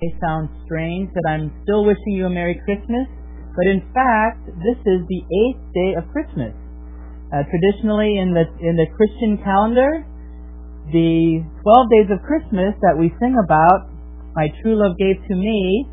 It sounds strange that I'm still wishing you a Merry Christmas, but in fact, this is the 8th day of Christmas. Traditionally, in the Christian calendar, the 12 days of Christmas that we sing about, My True Love Gave to Me,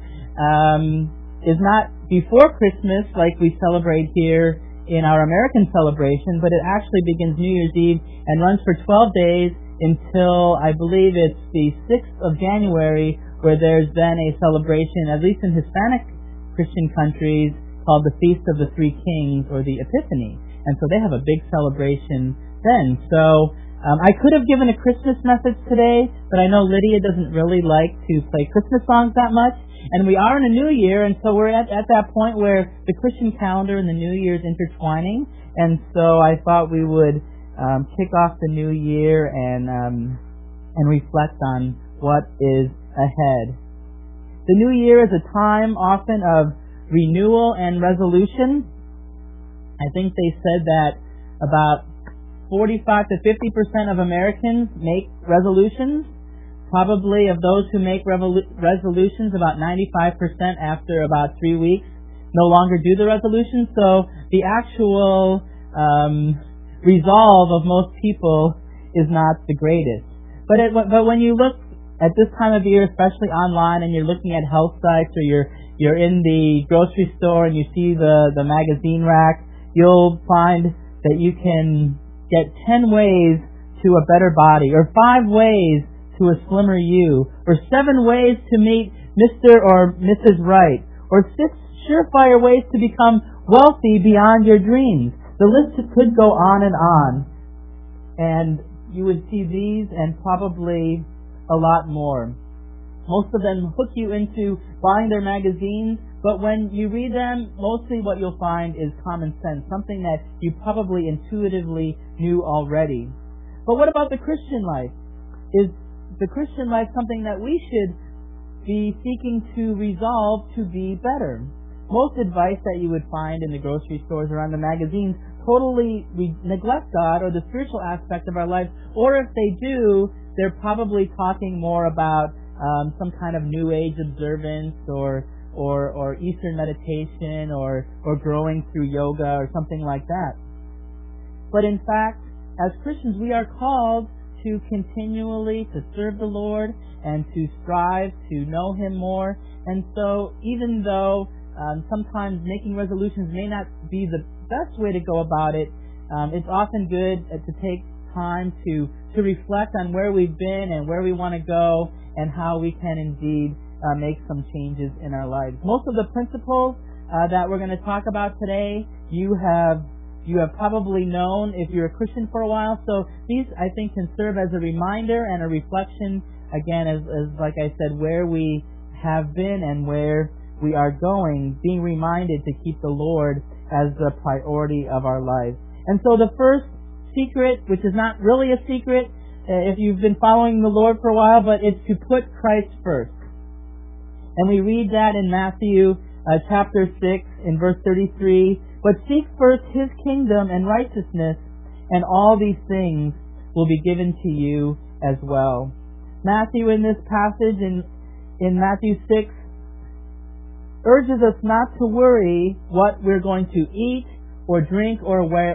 is not before Christmas like we celebrate here in our American celebration, but it actually begins New Year's Eve and runs for 12 days until, I believe it's the 6th of January, where there's then a celebration, at least in Hispanic Christian countries, called the Feast of the Three Kings, or the Epiphany. And so they have a big celebration then. So I could have given a Christmas message today, but I know Lydia doesn't really like to play Christmas songs that much. And we are in a new year, and so we're at that point where the Christian calendar and the new year is intertwining. And so I thought we would kick off the new year and reflect on what is ahead. The new year is a time often of renewal and resolution. I think they said that about 45 to 50% of Americans make resolutions. Probably of those who make resolutions, about 95% after about 3 weeks no longer do the resolution. So the actual resolve of most people is not the greatest. But when you look at this time of year, especially online, and you're looking at health sites, or you're in the grocery store and you see the magazine rack, you'll find that you can get 10 ways to a better body, or 5 ways to a slimmer you, or 7 ways to meet Mr. or Mrs. Right, or 6 surefire ways to become wealthy beyond your dreams. The list could go on, and you would see these and probably a lot more. Most of them hook you into buying their magazines, but when you read them, mostly what you'll find is common sense, something that you probably intuitively knew already. But what about the Christian life? Is the Christian life something that we should be seeking to resolve to be better? Most advice that you would find in the grocery stores or on the magazines totally neglect God or the spiritual aspect of our life, or if they do, they're probably talking more about some kind of New Age observance or Eastern meditation or growing through yoga or something like that. But in fact, as Christians, we are called to continually to serve the Lord and to strive to know Him more. And so even though sometimes making resolutions may not be the best way to go about it, it's often good to take time to reflect on where we've been and where we want to go and how we can indeed make some changes in our lives. Most of the principles that we're going to talk about today, you have probably known if you're a Christian for a while. So these, I think, can serve as a reminder and a reflection, again, as like I said, where we have been and where we are going, being reminded to keep the Lord as the priority of our lives. And so the first secret, which is not really a secret if you've been following the Lord for a while, but it's to put Christ first. And we read that in Matthew chapter 6 in verse 33, "But seek first His kingdom and righteousness, and all these things will be given to you as well." Matthew, in this passage in Matthew 6, urges us not to worry what we're going to eat or drink or wear.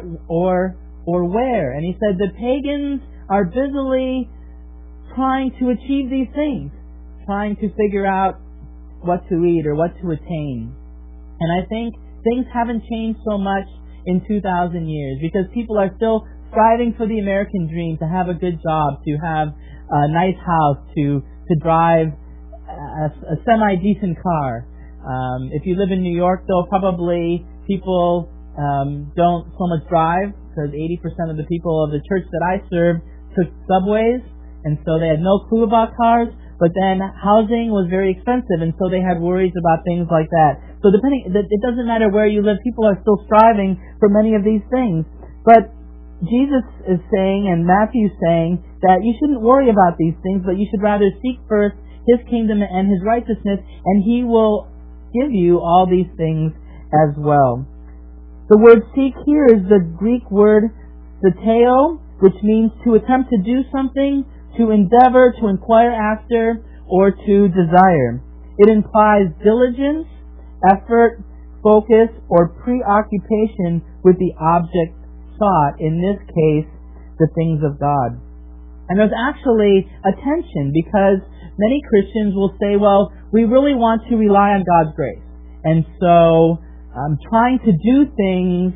And he said the pagans are busily trying to achieve these things, trying to figure out what to eat or what to attain. And I think things haven't changed so much in 2,000 years because people are still striving for the American dream, to have a good job, to have a nice house, to drive a semi-decent car. If you live in New York, though, probably people don't so much drive, because 80% of the people of the church that I served took subways, and so they had no clue about cars. But then housing was very expensive, and so they had worries about things like that. So it doesn't matter where you live, people are still striving for many of these things. But Jesus is saying, and Matthew's saying, that you shouldn't worry about these things, but you should rather seek first His kingdom and His righteousness, and He will give you all these things as well. The word seek here is the Greek word zeteo, which means to attempt to do something, to endeavor, to inquire after, or to desire. It implies diligence, effort, focus, or preoccupation with the object sought, in this case, the things of God. And there's actually a tension, because many Christians will say, well, we really want to rely on God's grace. And so trying to do things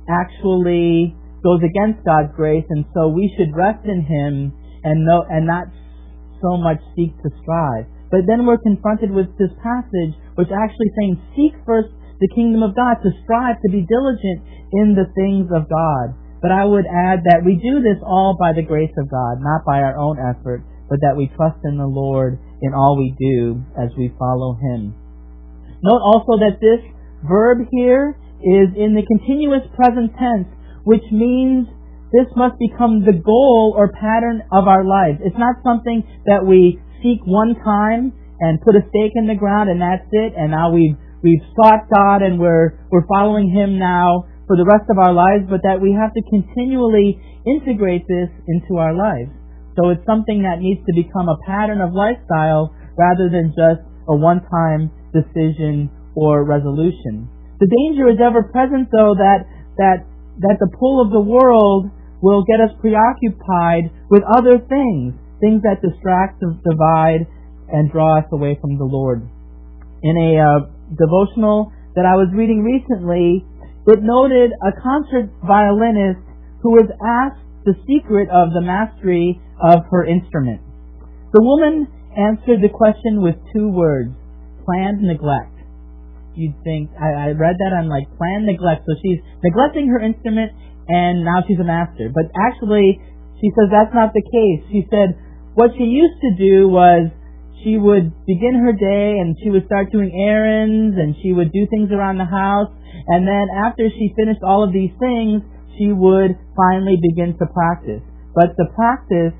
actually goes against God's grace, and so we should rest in Him and not so much seek to strive. But then we're confronted with this passage which actually saying, seek first the kingdom of God, to strive, to be diligent in the things of God. But I would add that we do this all by the grace of God, not by our own effort, but that we trust in the Lord in all we do as we follow Him. Note also that this verb here is in the continuous present tense, which means this must become the goal or pattern of our lives. It's not something that we seek one time and put a stake in the ground and that's it, and now we've sought God and we're following Him now for the rest of our lives, but that we have to continually integrate this into our lives. So it's something that needs to become a pattern of lifestyle rather than just a one-time decision or resolution. The danger is ever present, though, that the pull of the world will get us preoccupied with other things that distract, divide, and draw us away from the Lord. In a devotional that I was reading recently, it noted a concert violinist who was asked the secret of the mastery of her instrument. The woman answered the question with 2 words: planned neglect. You'd think, I read that, I'm like, planned neglect. So she's neglecting her instrument and now she's a master. But actually, she says that's not the case. She said what she used to do was she would begin her day and she would start doing errands and she would do things around the house, and then after she finished all of these things, she would finally begin to practice. But the practice,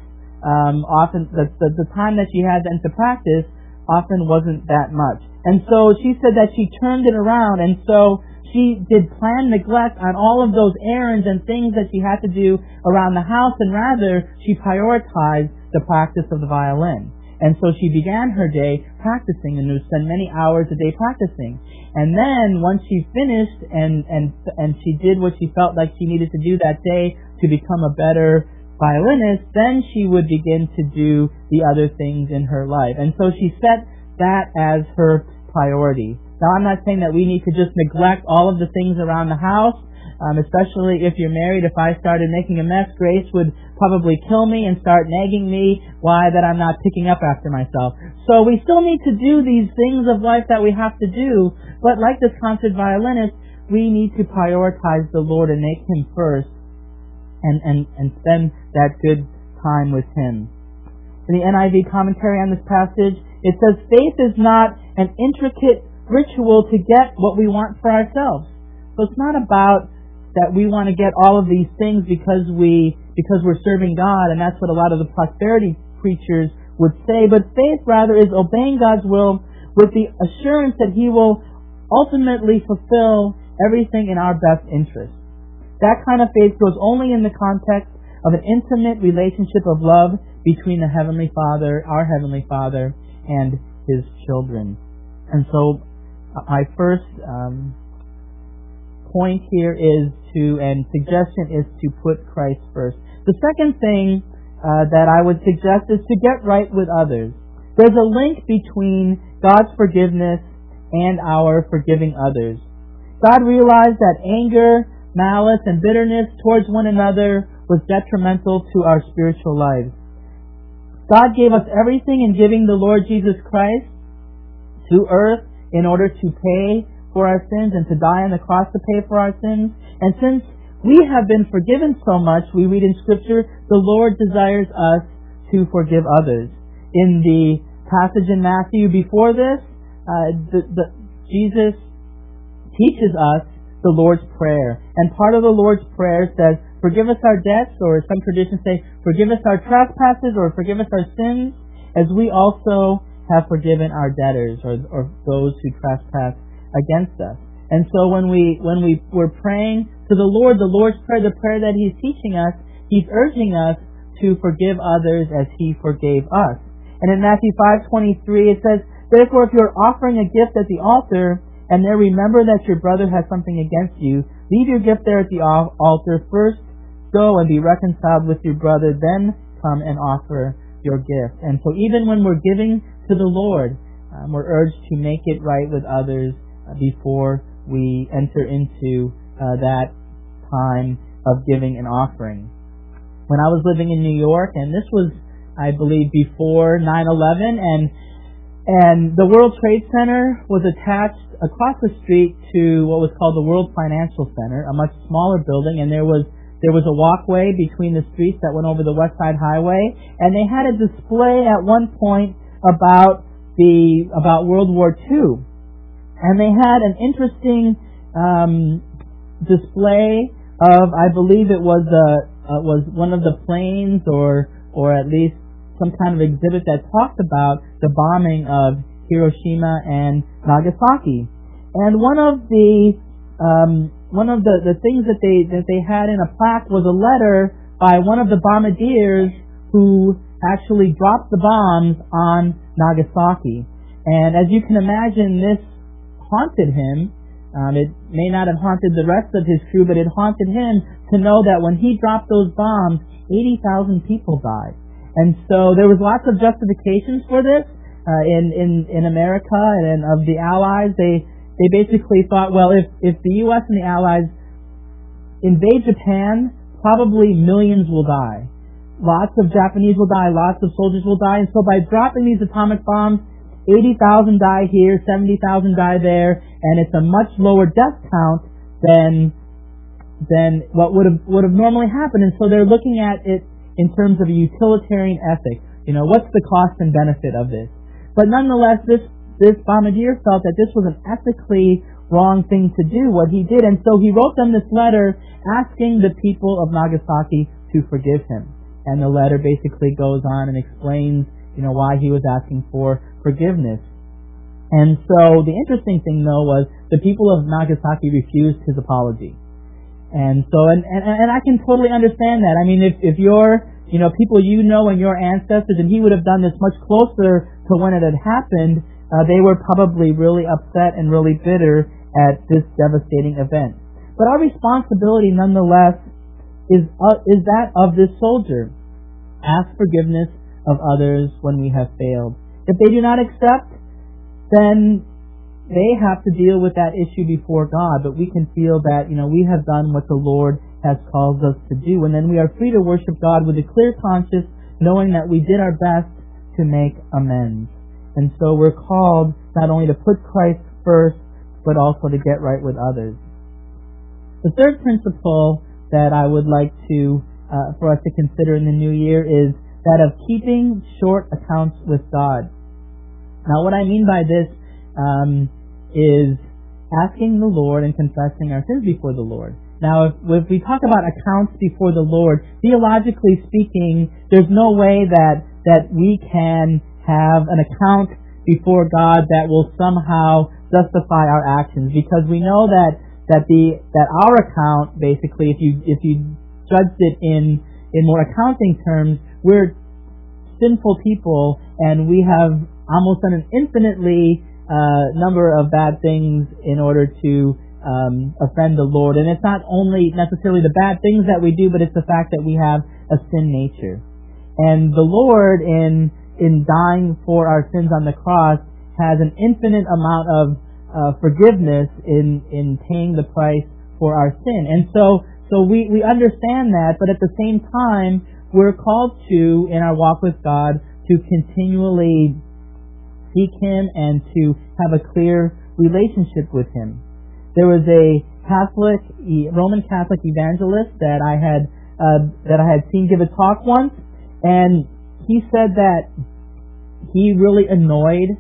often, the time that she had then to practice often wasn't that much. And so she said that she turned it around, and so she did planned neglect on all of those errands and things that she had to do around the house, and rather she prioritized the practice of the violin. And so she began her day practicing and would spend many hours a day practicing. And then once she finished and she did what she felt like she needed to do that day to become a better violinist, then she would begin to do the other things in her life. And so she set that as her priority. Now, I'm not saying that we need to just neglect all of the things around the house, especially if you're married. If I started making a mess, Grace would probably kill me and start nagging me why that I'm not picking up after myself. So we still need to do these things of life that we have to do, but like this concert violinist, we need to prioritize the Lord and make Him first and spend that good time with Him. In the NIV commentary on this passage, it says, faith is not an intricate ritual to get what we want for ourselves. So it's not about that we want to get all of these things because we're serving God, and that's what a lot of the prosperity preachers would say. But faith rather is obeying God's will with the assurance that He will ultimately fulfill everything in our best interest. That kind of faith goes only in the context of an intimate relationship of love between the Heavenly Father, our Heavenly Father, and His children. And so my first point here and suggestion is to put Christ first. The second thing that I would suggest is to get right with others. There's a link between God's forgiveness and our forgiving others. God realized that anger, malice, and bitterness towards one another was detrimental to our spiritual lives. God gave us everything in giving the Lord Jesus Christ to earth in order to pay for our sins and to die on the cross to pay for our sins. And since we have been forgiven so much, we read in Scripture, the Lord desires us to forgive others. In the passage in Matthew before this, Jesus teaches us the Lord's Prayer. And part of the Lord's Prayer says, forgive us our debts, or some traditions say, forgive us our trespasses, or forgive us our sins, as we also have forgiven our debtors, or those who trespass against us. And so when we're praying to the Lord's Prayer, the prayer that He's teaching us, He's urging us to forgive others as He forgave us. And in Matthew 5:23 it says Therefore, if you are offering a gift at the altar, and there remember that your brother has something against you, leave your gift there at the altar. First go and be reconciled with your brother, then come and offer your gift. And so even when we're giving to the Lord, we're urged to make it right with others before we enter into that time of giving and offering. When I was living in New York, and this was, I believe, before 9/11, and the World Trade Center was attached across the street to what was called the World Financial Center, a much smaller building, and there was a walkway between the streets that went over the West Side Highway, and they had a display at one point about World War II, and they had an interesting display of, I believe it was one of the planes, or at least some kind of exhibit that talked about the bombing of Hiroshima and Nagasaki. And one of the things that they had in a plaque was a letter by one of the bombardiers who actually dropped the bombs on Nagasaki. And as you can imagine, this haunted him. It may not have haunted the rest of his crew, but it haunted him to know that when he dropped those bombs, 80,000 people died. And so there was lots of justifications for this in America and of the Allies. They basically thought, well, if the U.S. and the Allies invade Japan, probably millions will die. Lots of Japanese will die, lots of soldiers will die. And so by dropping these atomic bombs, 80,000 die here, 70,000 die there, and it's a much lower death count than what would have normally happened. And so they're looking at it in terms of a utilitarian ethic. What's the cost and benefit of this? But nonetheless, this bombardier felt that this was an ethically wrong thing to do, what he did, and so he wrote them this letter asking the people of Nagasaki to forgive him. And the letter basically goes on and explains, why he was asking for forgiveness. And so the interesting thing, though, was the people of Nagasaki refused his apology. And so, and I can totally understand that. I mean, if you're, people and your ancestors, and he would have done this much closer to when it had happened, they were probably really upset and really bitter at this devastating event. But our responsibility, nonetheless, is that of this soldier. Ask forgiveness of others when we have failed. If they do not accept, then they have to deal with that issue before God, but we can feel that, we have done what the Lord has called us to do, and then we are free to worship God with a clear conscience, knowing that we did our best to make amends. And so we're called not only to put Christ first, but also to get right with others. The third principle that I would like to, for us to consider in the new year is that of keeping short accounts with God. Now what I mean by this is asking the Lord and confessing our sins before the Lord. Now, if we talk about accounts before the Lord, theologically speaking, there's no way that we can have an account before God that will somehow justify our actions, because we know that our account, basically, if you judged it in more accounting terms, we're sinful people, and we have almost done an infinitely number of bad things in order to offend the Lord. And it's not only necessarily the bad things that we do, but it's the fact that we have a sin nature. And the Lord, in dying for our sins on the cross, has an infinite amount of forgiveness in paying the price for our sin. And so we understand that, but at the same time, we're called to, in our walk with God, to continually seek Him and to have a clear relationship with Him. There was a Roman Catholic evangelist that I had seen give a talk once, and he said that he really annoyed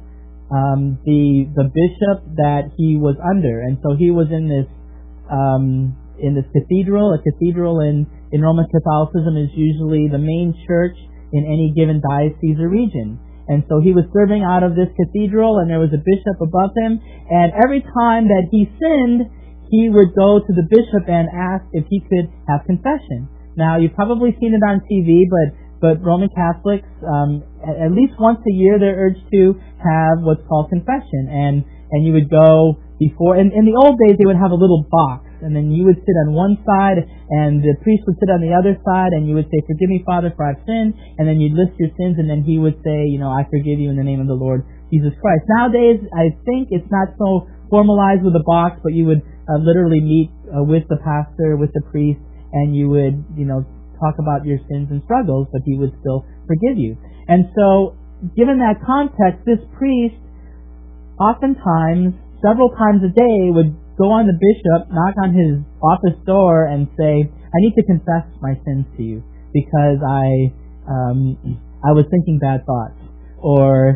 the bishop that he was under, and so he was in this cathedral. A cathedral in Roman Catholicism is usually the main church in any given diocese or region. And so he was serving out of this cathedral, and there was a bishop above him, and every time that he sinned, he would go to the bishop and ask if he could have confession. Now, you've probably seen it on TV, but Roman Catholics, at least once a year, they're urged to have what's called confession, and you would go before. In the old days, they would have a little box, and then you would sit on one side, and the priest would sit on the other side, and you would say, "Forgive me, Father, for I've sinned," and then you'd list your sins, and then he would say, "I forgive you in the name of the Lord Jesus Christ." Nowadays, I think it's not so formalized with a box, but you would literally meet with the pastor, with the priest, and you would, talk about your sins and struggles, but he would still forgive you. And so, given that context, this priest oftentimes, several times a day, would go on the bishop, knock on his office door, and say, "I need to confess my sins to you because I was thinking bad thoughts, or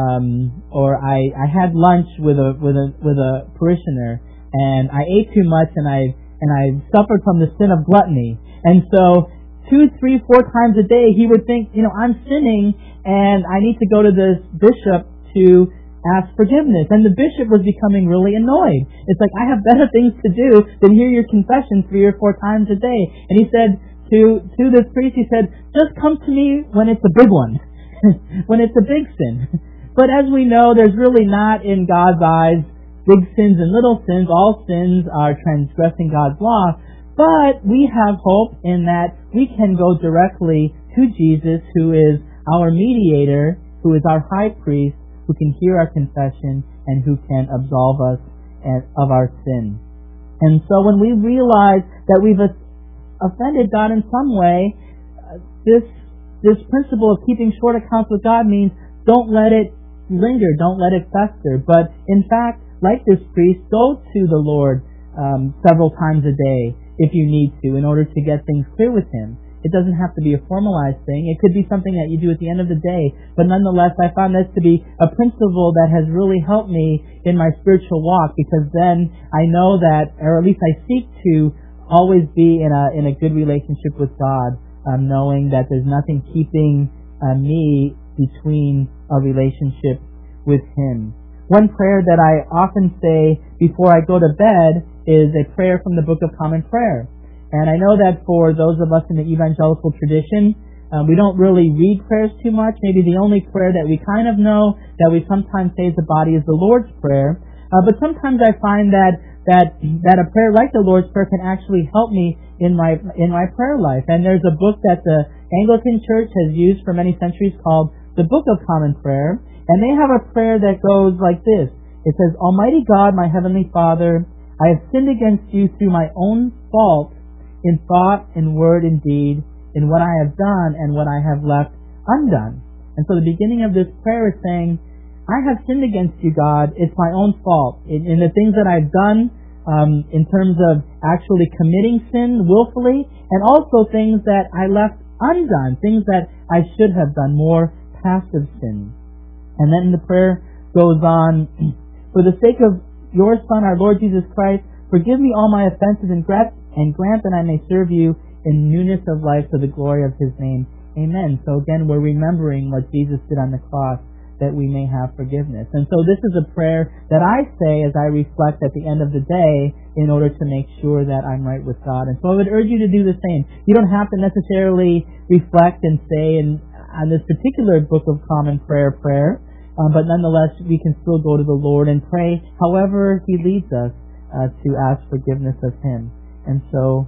I had lunch with a parishioner, and I ate too much, and I suffered from the sin of gluttony." And so 2, 3, 4 times a day he would think, I'm sinning, and I need to go to this bishop to ask forgiveness. And the bishop was becoming really annoyed. It's like, I have better things to do than hear your confession 3 or 4 times a day. And he said to this priest, he said, "Just come to me when it's a big one, when it's a big sin." But as we know, there's really not, in God's eyes, big sins and little sins. All sins are transgressing God's law. But we have hope in that we can go directly to Jesus, who is our mediator, who is our high priest, who can hear our confession and who can absolve us of our sin. And so when we realize that we've offended God in some way, this principle of keeping short accounts with God means don't let it linger, don't let it fester. But in fact, like this priest, go to the Lord several times a day if you need to, in order to get things clear with Him. It doesn't have to be a formalized thing. It could be something that you do at the end of the day. But nonetheless, I found this to be a principle that has really helped me in my spiritual walk, because then I know that, or at least I seek to always be in a good relationship with God, knowing that there's nothing keeping me between a relationship with Him. One prayer that I often say before I go to bed is a prayer from the Book of Common Prayer. And I know that for those of us in the evangelical tradition, we don't really read prayers too much. Maybe the only prayer that we kind of know that we sometimes say as a body is the Lord's Prayer. But sometimes I find that a prayer like the Lord's Prayer can actually help me in my prayer life. And there's a book that the Anglican Church has used for many centuries called the Book of Common Prayer. And they have a prayer that goes like this. It says, "Almighty God, my Heavenly Father, I have sinned against you through my own fault, in thought, in word, in deed, in what I have done and what I have left undone." And so the beginning of this prayer is saying, I have sinned against you, God. It's my own fault. In the things that I've done, in terms of actually committing sin willfully, and also things that I left undone, things that I should have done, more passive sins. And then the prayer goes on, "For the sake of your Son, our Lord Jesus Christ, forgive me all my offenses and grant that I may serve you in newness of life to the glory of His name. Amen." So again, we're remembering what Jesus did on the cross, that we may have forgiveness. And so this is a prayer that I say as I reflect at the end of the day in order to make sure that I'm right with God. And so I would urge you to do the same. You don't have to necessarily reflect and say on this particular Book of Common Prayer, but nonetheless we can still go to the Lord and pray however He leads us to ask forgiveness of Him. And so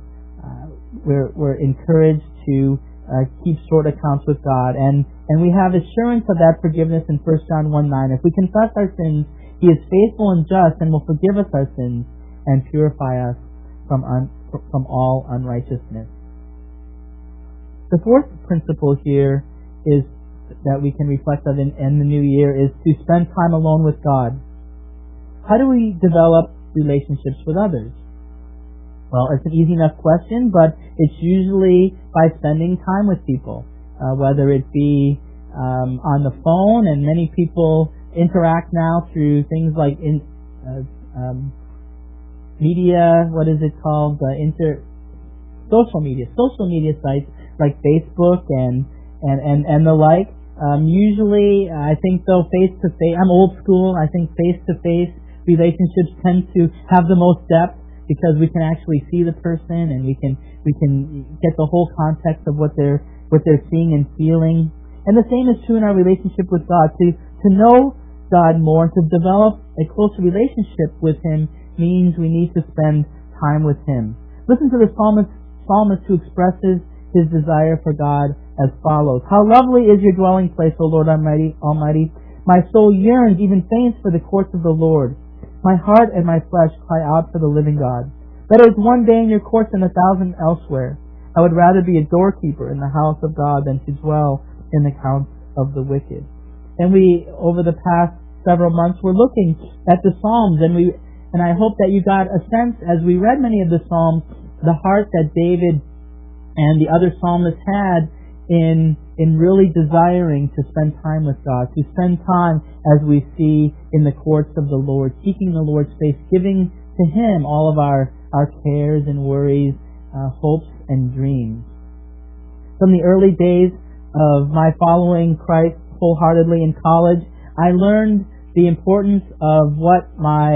we're encouraged to keep short accounts with God, and we have assurance of that forgiveness in 1 John 1:9. If we confess our sins, He is faithful and just and will forgive us our sins and purify us from all unrighteousness. The fourth principle here is that we can reflect on in the new year is to spend time alone with God. How do we develop relationships with others? Well, it's an easy enough question, but it's usually by spending time with people, whether it be on the phone, and many people interact now through things like media. What is it called? Social media sites like Facebook and the like. Usually, I think though face-to-face, I'm old school. I think face-to-face relationships tend to have the most depth, because we can actually see the person and we can get the whole context of what they're what they're seeing and feeling. And the same is true in our relationship with God. To know God more, to develop a closer relationship with Him, means we need to spend time with Him. Listen to the psalmist who expresses his desire for God as follows. How lovely is your dwelling place, O Lord Almighty. My soul yearns, even faints, for the courts of the Lord. My heart and my flesh cry out for the living God. Better is one day in your courts than 1,000 elsewhere. I would rather be a doorkeeper in the house of God than to dwell in the counts of the wicked. And we, over the past several months, we're looking at the Psalms, and I hope that you got a sense as we read many of the Psalms, the heart that David and the other psalmists had in really desiring to spend time with God, to spend time, as we see in the courts of the Lord, seeking the Lord's face, giving to Him all of our cares and worries, hopes and dreams. From the early days of my following Christ wholeheartedly in college, I learned the importance of what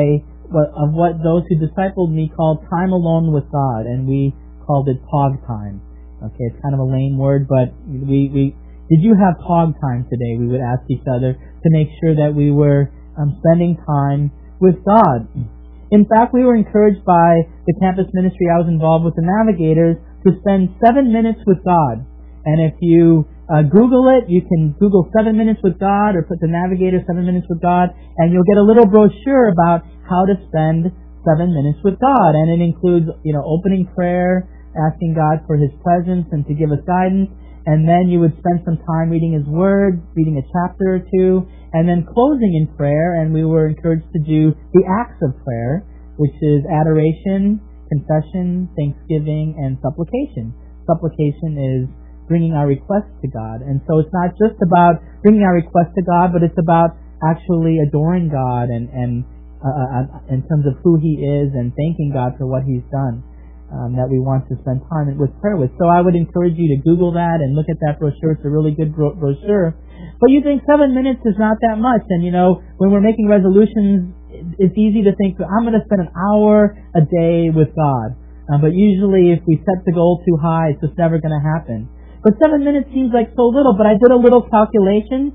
those who discipled me called time alone with God, and we called it POG time. Okay, it's kind of a lame word, but we did you have POG time today? We would ask each other to make sure that we were spending time with God. In fact, we were encouraged by the campus ministry I was involved with, the Navigators, to spend 7 minutes with God. And if you Google it, you can Google 7 minutes with God, or put the Navigator 7 minutes with God, and you'll get a little brochure about how to spend 7 minutes with God. And it includes, opening prayer, asking God for His presence and to give us guidance, and then you would spend some time reading His Word, reading a chapter or two, and then closing in prayer. And we were encouraged to do the acts of prayer, which is adoration, confession, thanksgiving, and supplication. Supplication is bringing our requests to God. And so it's not just about bringing our requests to God, but it's about actually adoring God and in terms of who He is, and thanking God for what He's done, that we want to spend time with prayer with. So I would encourage you to Google that and look at that brochure. It's a really good brochure. But you think 7 minutes is not that much. And when we're making resolutions, it's easy to think, I'm going to spend an hour a day with God. But usually if we set the goal too high, it's just never going to happen. But 7 minutes seems like so little, but I did a little calculation,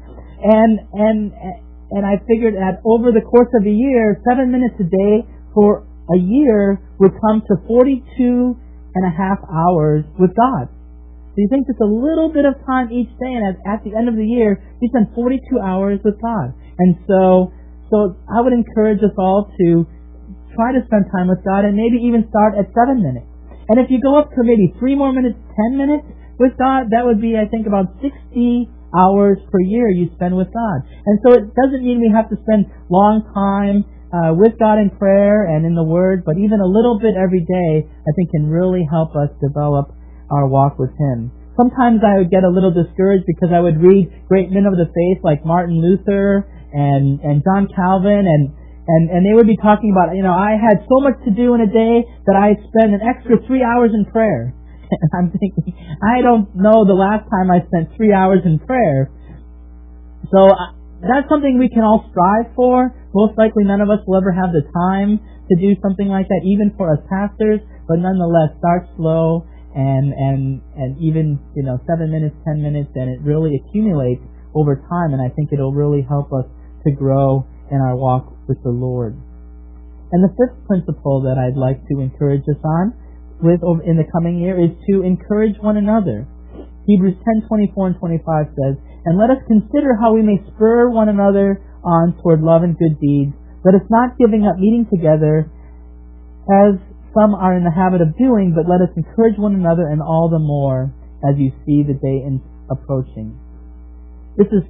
and I figured that over the course of a year, 7 minutes a day for a year would come to 42 and a half hours with God. So you think just a little bit of time each day, and at the end of the year, you spend 42 hours with God. And so I would encourage us all to try to spend time with God, and maybe even start at 7 minutes. And if you go up to maybe 3 more minutes, 10 minutes with God, that would be, I think, about 60 hours per year you spend with God. And so it doesn't mean we have to spend long time with God in prayer and in the Word, but even a little bit every day, I think, can really help us develop our walk with Him. Sometimes I would get a little discouraged because I would read great men of the faith like Martin Luther and John Calvin, and they would be talking about, I had so much to do in a day that I spend an extra 3 hours in prayer. And I'm thinking, I don't know the last time I spent 3 hours in prayer. So that's something we can all strive for. Most likely none of us will ever have the time to do something like that, even for us pastors, but nonetheless, start slow and even, 7 minutes, 10 minutes, and it really accumulates over time, and I think it'll really help us to grow in our walk with the Lord. And the fifth principle that I'd like to encourage us on in the coming year is to encourage one another. Hebrews 10:24 and 25 says, "And let us consider how we may spur one another on toward love and good deeds. Let us not giving up meeting together, as some are in the habit of doing, but let us encourage one another, and all the more as you see the day approaching." This is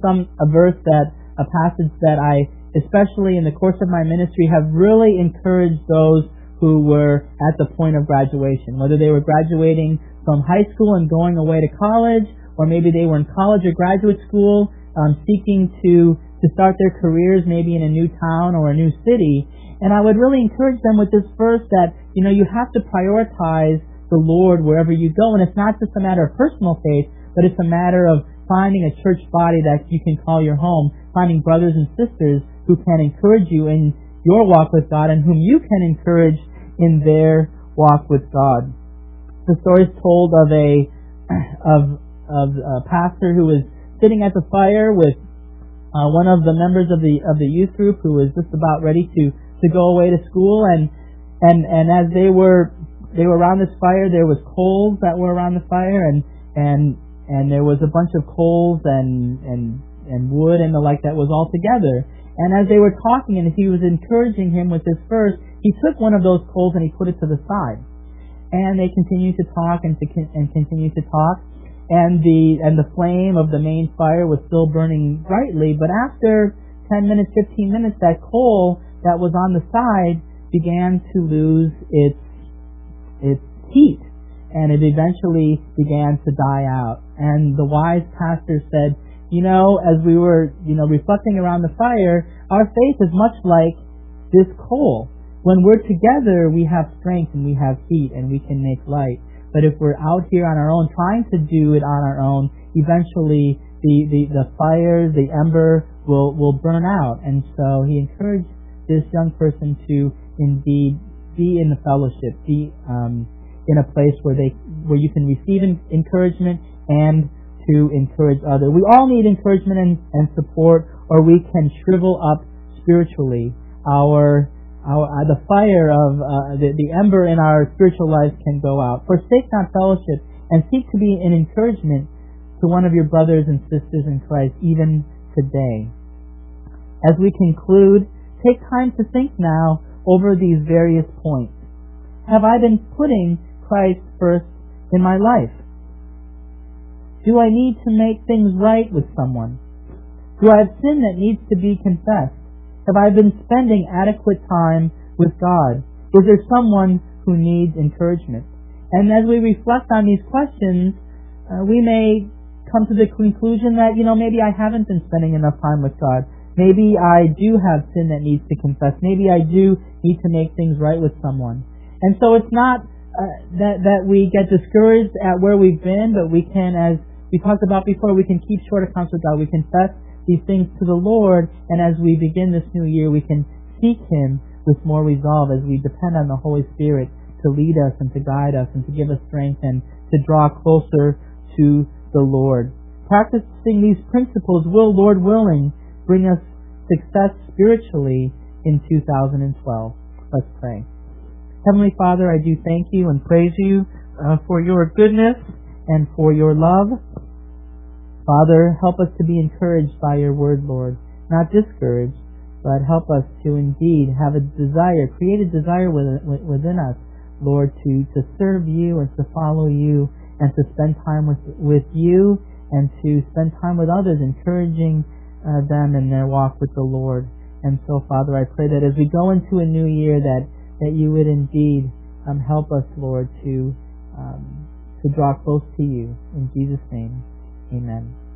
a passage that I, especially in the course of my ministry, have really encouraged those who were at the point of graduation, whether they were graduating from high school and going away to college, or maybe they were in college or graduate school, seeking to start their careers maybe in a new town or a new city. And I would really encourage them with this verse that, you have to prioritize the Lord wherever you go. And it's not just a matter of personal faith, but it's a matter of finding a church body that you can call your home, finding brothers and sisters who can encourage you in your walk with God and whom you can encourage in their walk with God. The story is told of a pastor who was sitting at the fire with one of the members of the youth group who was just about ready to go away to school, and as they were around this fire, there was coals that were around the fire, and there was a bunch of coals and wood and the like that was all together. And as they were talking, and he was encouraging him with this verse, he took one of those coals and he put it to the side. And they continued to talk and continued to talk, and the flame of the main fire was still burning brightly. But after 10 minutes, 15 minutes, that coal that was on the side began to lose its heat, and it eventually began to die out. And the wise pastor said, as we were, reflecting around the fire, our faith is much like this coal. When we're together, we have strength and we have heat and we can make light. But if we're out here on our own, trying to do it on our own, eventually the fire, the ember will burn out. And so he encouraged this young person to indeed be in the fellowship, be in a place where you can receive encouragement and to encourage others. We all need encouragement and support, or we can shrivel up spiritually. The fire of the ember in our spiritual lives can go out. Forsake not fellowship, and seek to be an encouragement to one of your brothers and sisters in Christ, even today. As we conclude, take time to think now over these various points. Have I been putting Christ first in my life? Do I need to make things right with someone? Do I have sin that needs to be confessed? Have I been spending adequate time with God? Is there someone who needs encouragement? And as we reflect on these questions, we may come to the conclusion that, maybe I haven't been spending enough time with God. Maybe I do have sin that needs to confess. Maybe I do need to make things right with someone. And so it's not that we get discouraged at where we've been, but we can, as we talked about before, we can keep short accounts with God. We confess these things to the Lord, and as we begin this new year, we can seek Him with more resolve as we depend on the Holy Spirit to lead us and to guide us and to give us strength and to draw closer to the Lord. Practicing these principles will, Lord willing, bring us success spiritually in 2012. Let's pray. Heavenly Father, I do thank you and praise you for your goodness and for your love. Father, help us to be encouraged by your word, Lord, not discouraged, but help us to indeed have a desire, create a desire within us, Lord, to serve you and to follow you and to spend time with you and to spend time with others, encouraging them in their walk with the Lord. And so, Father, I pray that as we go into a new year, that you would indeed help us, Lord, to draw close to you. In Jesus' name, amen.